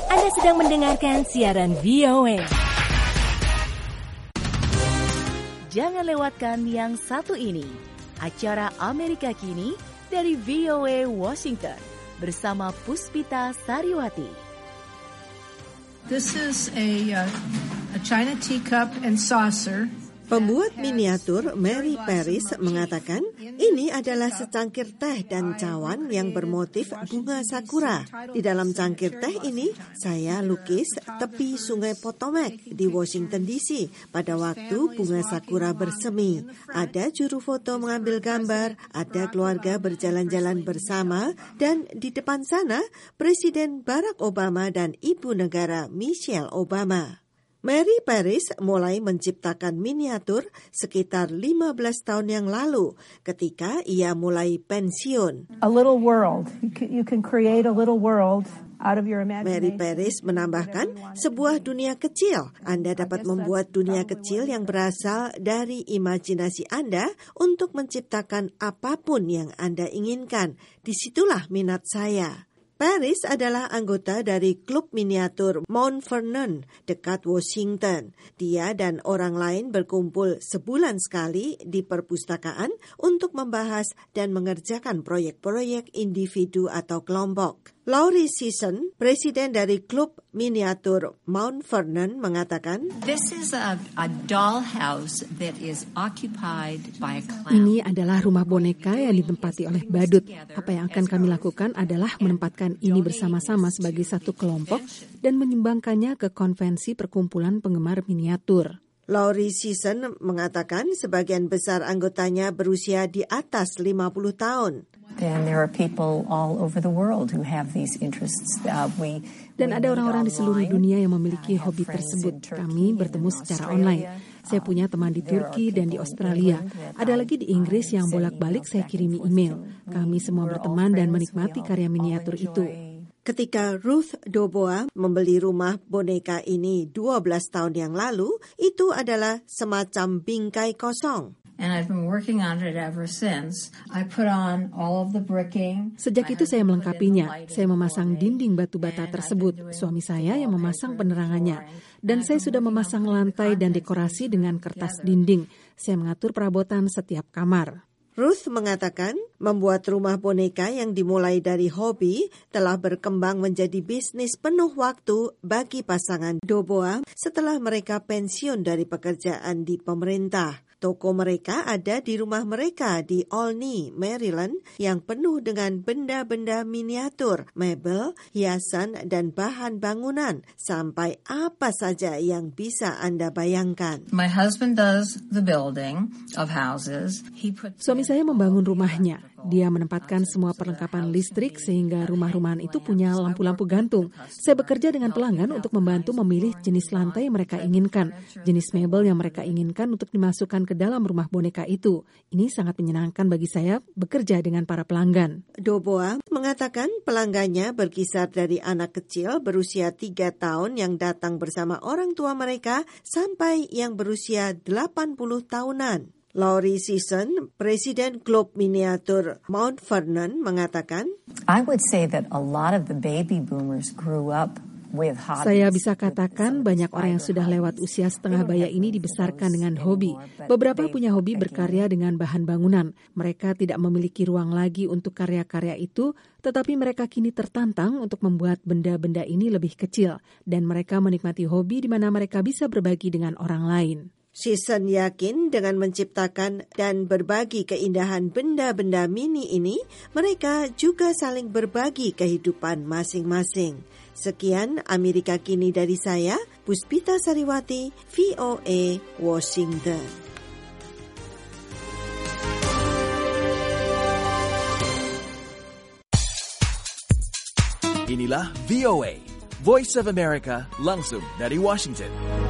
Anda sedang mendengarkan siaran VOA. Jangan lewatkan yang satu ini, acara Amerika Kini dari VOA Washington bersama Puspita Sariwati. This is a China teacup and saucer. Pembuat miniatur Mary Paris mengatakan ini adalah secangkir teh dan cawan yang bermotif bunga sakura. Di dalam cangkir teh ini, saya lukis tepi sungai Potomac di Washington DC pada waktu bunga sakura bersemi. Ada juru foto mengambil gambar, ada keluarga berjalan-jalan bersama, dan di depan sana Presiden Barack Obama dan Ibu Negara Michelle Obama. Mary Paris mulai menciptakan miniatur sekitar 15 tahun yang lalu ketika ia mulai pensiun. A little world. You can create a little world out of your imagination. Mary Paris menambahkan, sebuah dunia kecil. Anda dapat membuat dunia kecil yang berasal dari imajinasi Anda untuk menciptakan apapun yang Anda inginkan. Disitulah minat saya. Paris adalah anggota dari klub miniatur Mount Vernon dekat Washington. Dia dan orang lain berkumpul sebulan sekali di perpustakaan untuk membahas dan mengerjakan proyek-proyek individu atau kelompok. Laurie Season, presiden dari klub miniatur Mount Vernon, mengatakan, This is a dollhouse that is occupied by a clown. Ini adalah rumah boneka yang ditempati oleh badut. Apa yang akan kami lakukan adalah menempatkan ini bersama-sama sebagai satu kelompok dan menyumbangkannya ke konvensi perkumpulan penggemar miniatur. Laurie Season mengatakan sebagian besar anggotanya berusia di atas 50 tahun. And there are people all over the world who have these interests. Dan ada orang-orang di seluruh dunia yang memiliki hobi tersebut. Kami bertemu secara online. Saya punya teman di Turki dan di Australia. Ada lagi di Inggris yang bolak-balik saya kirimi email. Kami semua berteman dan menikmati karya miniatur itu. Ketika Ruth Doboa membeli rumah boneka ini 12 tahun yang lalu, itu adalah semacam bingkai kosong. And I've been working on it ever since. I put on all of the bricking. Sejak itu saya melengkapinya. Saya memasang dinding batu bata tersebut. Suami saya yang memasang penerangannya. Dan saya sudah memasang lantai dan dekorasi dengan kertas dinding. Saya mengatur perabotan setiap kamar. Ruth mengatakan membuat rumah boneka yang dimulai dari hobi telah berkembang menjadi bisnis penuh waktu bagi pasangan Doboa setelah mereka pensiun dari pekerjaan di pemerintah. Toko mereka ada di rumah mereka di Olney, Maryland, yang penuh dengan benda-benda miniatur, mebel, hiasan, dan bahan bangunan, sampai apa saja yang bisa Anda bayangkan. My husband does the building of houses. Suami saya membangun rumahnya. Dia menempatkan semua perlengkapan listrik sehingga rumah-rumahan itu punya lampu-lampu gantung. Saya bekerja dengan pelanggan untuk membantu memilih jenis lantai yang mereka inginkan, jenis mebel yang mereka inginkan untuk dimasukkan ke dalam rumah boneka itu. Ini sangat menyenangkan bagi saya bekerja dengan para pelanggan. Doboa mengatakan pelanggannya berkisar dari anak kecil berusia 3 tahun yang datang bersama orang tua mereka sampai yang berusia 80 tahunan. Laurie Season, Presiden Klub Miniatur Mount Vernon, mengatakan, I would say that a lot of the baby boomers grew up with hobbies. Saya bisa katakan banyak orang yang sudah lewat usia setengah baya ini dibesarkan dengan hobi. Beberapa punya hobi berkarya dengan bahan bangunan. Mereka tidak memiliki ruang lagi untuk karya-karya itu, tetapi mereka kini tertantang untuk membuat benda-benda ini lebih kecil. Dan mereka menikmati hobi di mana mereka bisa berbagi dengan orang lain. Season yakin dengan menciptakan dan berbagi keindahan benda-benda mini ini, mereka juga saling berbagi kehidupan masing-masing. Sekian Amerika Kini dari saya, Puspita Sariwati, VOA, Washington. Inilah VOA, Voice of America, langsung dari Washington.